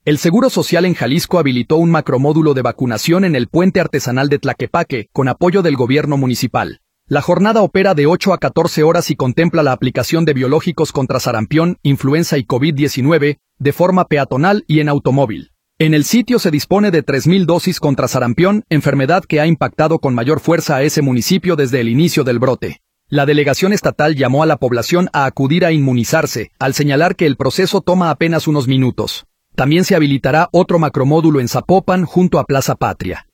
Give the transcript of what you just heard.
El Seguro Social en Jalisco habilitó un macromódulo de vacunación en el puente artesanal de Tlaquepaque, con apoyo del gobierno municipal. La jornada opera de 8 a 14 horas y contempla la aplicación de biológicos contra sarampión, influenza y COVID-19, de forma peatonal y en automóvil. En el sitio se dispone de 3.000 dosis contra sarampión, enfermedad que ha impactado con mayor fuerza a ese municipio desde el inicio del brote. La delegación estatal llamó a la población a acudir a inmunizarse, al señalar que el proceso toma apenas unos minutos. También se habilitará otro macromódulo en Zapopan junto a Plaza Patria.